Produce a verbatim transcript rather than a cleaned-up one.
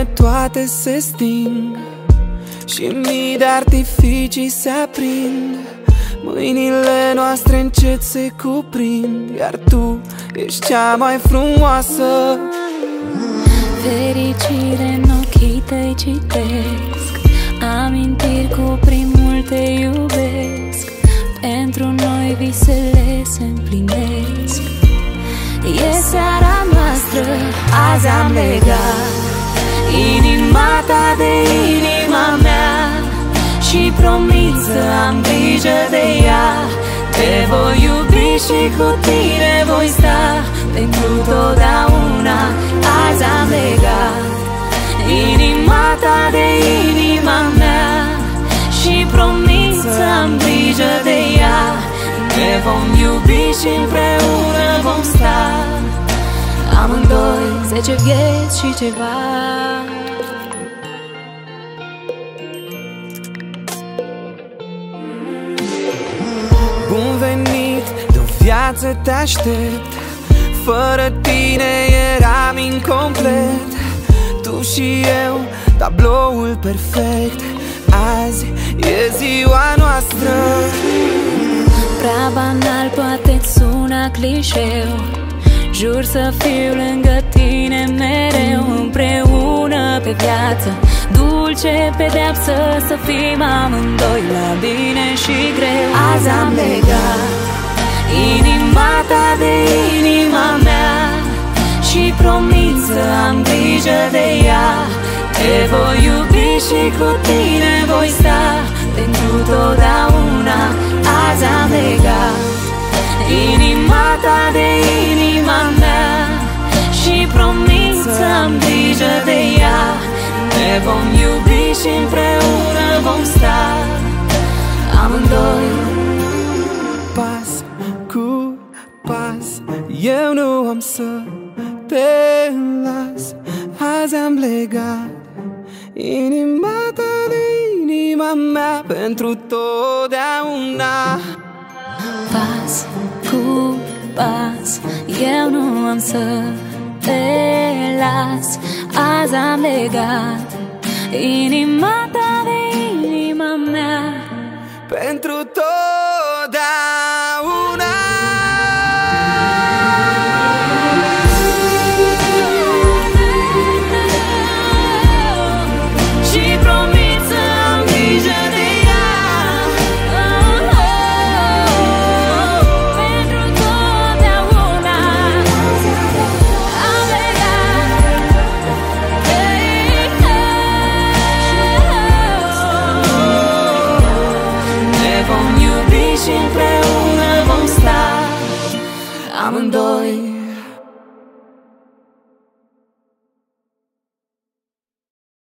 Lumânările toate se sting și mii de artificii se aprind. Mâinile noastre încet se cuprind, iar tu ești cea mai frumoasă. Fericire în ochii tăi citesc, amintiri cu primul te iubesc. Pentru noi visele se împlinesc. E seara noastră, azi am legat inima ta de inima mea și promit să am grijă de ea. Te voi iubi și cu tine voi sta pentru totdeauna. Azi am legat inima ta de inima mea și promit să am grijă de ea. Ne vom iubi și împreună vom sta, amândoi zece vieți și ceva. Bun venit, de-o viață te aștept. Fără tine eram incomplet. Tu și eu, tabloul perfect. Azi e ziua noastră. Prea banal, poate-ți suna clișeu. Jur să fiu lângă tine mereu, împreună pe viață. Dulce pedeapsă să fim amândoi, la bine și greu. Azi am legat inima ta de inima mea și promit să am grijă de ea. Te voi iubi și cu tine voi sta pentru totdeauna. Azi am legat inima ta de inima mea și promit să am grijă de ea. Ne vom iubi și împreună vom sta, amândoi. Pas cu pas, eu nu am să te las. Azi am legat inima ta de inima mea pentru totdeauna. Pas cu pas, eu nu am să te las. Azi am legat inima ta de inima mea pentru totdeauna. și împreună vom sta, amândoi.